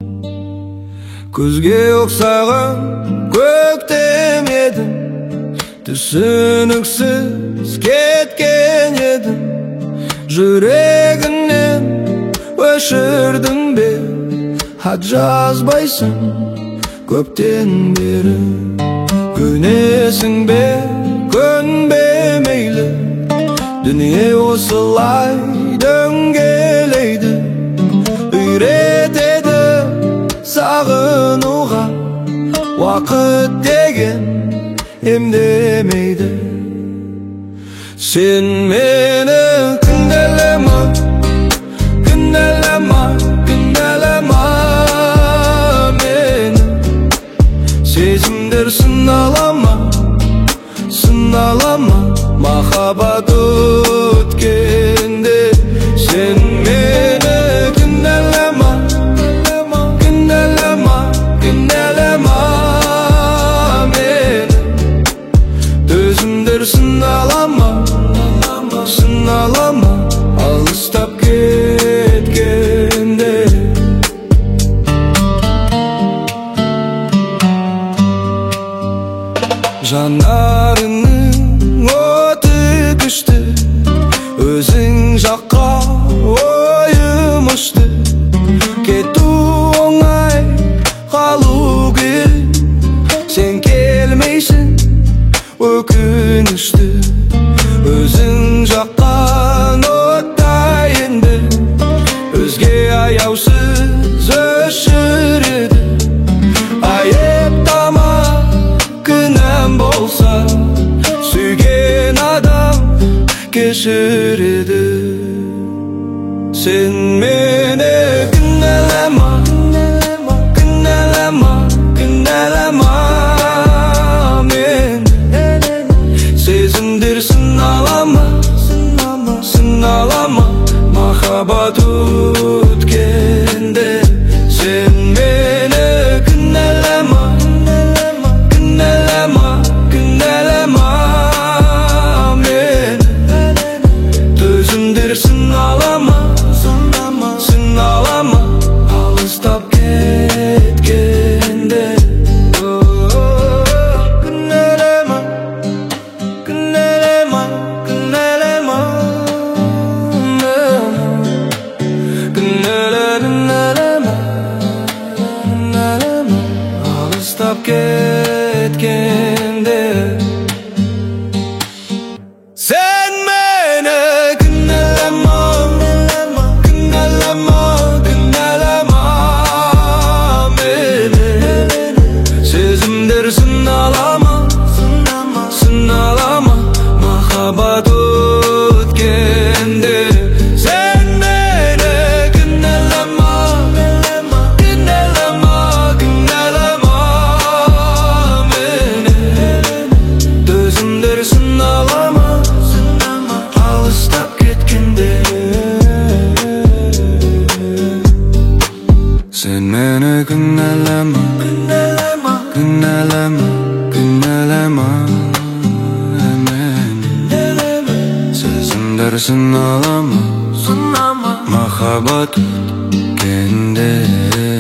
Көзге оқсаған көктем едің, түсініксіз кеткен едің. Жүрегіңнен өшірдің бе, хат жазбайсың көптен бері. Көнесің бе, көнбе мейлі, дүние осылай дөңгелейді. Үйретеді сағынуға, уақыт деген емдемейді. Сен мені кінәлама, кінәлама, кінәлама мені. Сезімдер сыналама, сыналама, махаббат өткенде. Сен мені кінәлама, кінәлама, кінәлама мені. Төзімдер сыналама, сыналама, алыстап кеткенде. Жанарының оты күшті, өзің жаққа ойым ұшты. Кету оңай, қалу қиын, сен келмейсің өкінішті. Өзің жаққан оттайынды, өзге аяусыз өшіреді. Айыптама, күнәм болса, сүйген адам кешіреді. Сен мені кінәлама, кінәлама, кінәлама мені. Сезімдер сыналама, сыналама, махаббат өткенде. Сен мені кінәлама, кінәлама, кінәлама мені. Төзімдер сыналама, сыналама, алыстап кеткенде. Кінәлама, кінәлама, кінәлама мені. Кінәлама, кінәлама, алыстап кеткенде. Сен мені кінәлама, кінәлама, кінәлама мені. Сезімдер сыналама, сыналама, махаббат өткенде. Сен мені кінәлама, кінәлама, кінәлама мені. Төзімдер сыналама, алыстап кеткенде. Сен мені кінәлама, кінәлама, кінәлама мені. Сезімдер сыналама, махаббат өткенде.